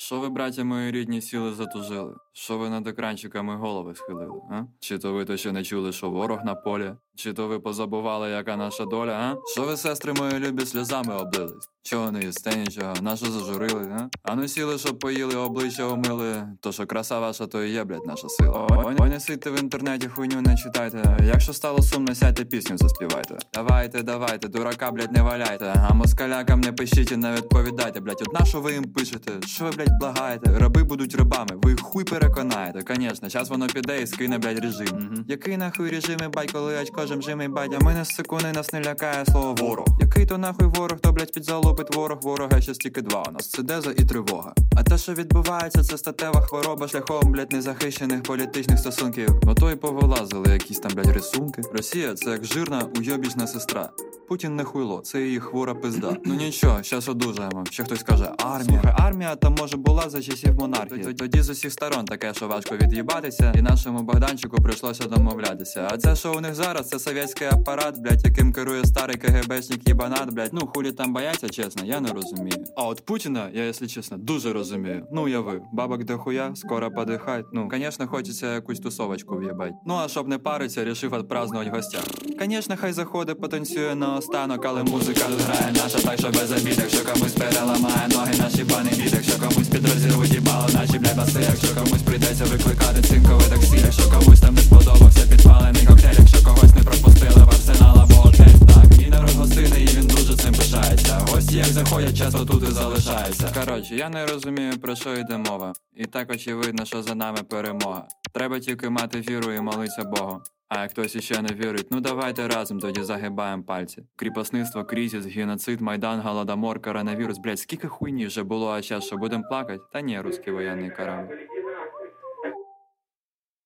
Що ви, браття мої рідні, сіли затужили? Що ви над екранчиками голови схилили, а? Чи то ви то ще не чули, що ворог на полі? Чи то ви позабували, яка наша доля, а? Що ви, сестри мої любі, сльозами облились? Чого не їсте нічого? Нащо зажурили, а? А ну сіли, щоб поїли, обличчя умили. То що краса ваша, то і є, блядь, наша сила. Ой, не сидьте в інтернеті, хуйню не читайте. Якщо стало сумно, сядьте, пісню заспівайте. Давайте, дурака, блядь, не валяйте. А москалякам не пишіть і не відповідайте, блядь. От на що ви їм пишете? Що ви, блядь, благаєте? Раби будуть рабами, ви їх хуй переконаєте. Конечно, щас воно піде і скине, блядь, режим. Який нахуй режим, бать, коли очко жим-жим, бать, а мене з секунди нас не лякає слово ворог. Який то нахуй ворог, то, блядь, підзалупить ворога ще стільки два. У нас це деза і тривога. А те, що відбувається, це статева хвороба шляхом, блядь, незахищених політичних стосунків. Ото й повилазили якісь там, блядь, рисунки. Росія — це як жирна уйобічна сестра. Путін не хуйло, це її хвора пизда. Ну нічого, щас одужаємо. Ще хтось каже, армія. Слухай, армія там може була за часів монархії. Тоді з усіх сторон таке, що важко від'їбатися, і нашому Богданчику прийшлося домовлятися. А це, що у них зараз, це совєтський апарат, блядь, яким керує старий КГБшник єбанат, блядь. Ну хулі там бояться, чесно, я не розумію. А от Путіна, я, якщо чесно, дуже розумію. Ну уяви, бабок дохуя, скоро подихать. Ну, конечно, хочеться якусь тусовочку в'єбать. Ну а щоб не париться, рішив отпразднувати в гостях. Конечно, хай заходить, потанцює на останок, але музика тут грає наша, так що без обід. Якщо комусь переламає ноги, наші пани бід. Якщо комусь під розірвуть їбало, наші бля баси. Якщо комусь прийдеться викликати цинкове таксі. Якщо комусь там не сподобався підпалений коктейль. Якщо когось не пропустили в арсенал або готель. Так, мій народ гостинний і він дуже цим пишається. Гості як заходять, часто тут і залишаються. Коротше, я не розумію, про що йде мова. І так очевидно, що за нами перемога. Треба тільки мати віру і молитися Богу. А як хтось іще не вірить, ну давайте разом тоді загибаємо пальці. Кріпосництво, кризис, геноцид, Майдан, Голодомор, коронавірус. Блять, скільки хуйні вже було, а час, що будем плакать? Та ні, русський воєнний корабль.